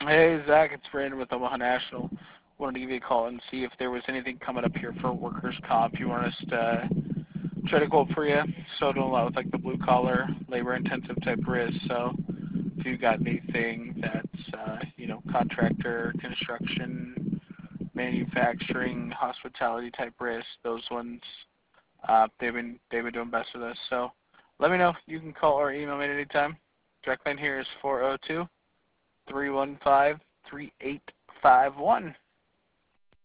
Hey, Zach, it's Brandon with Omaha National. Wanted to give you a call and see if there was anything coming up here for workers' comp you want us to try to quote for you. So don't allow with like the blue collar, labor intensive type risk. So if you got anything that's contractor, construction, manufacturing, hospitality type risk, those ones they've been doing best with us. So let me know. You can call or email me at any time. Direct line here is 402-315-3851.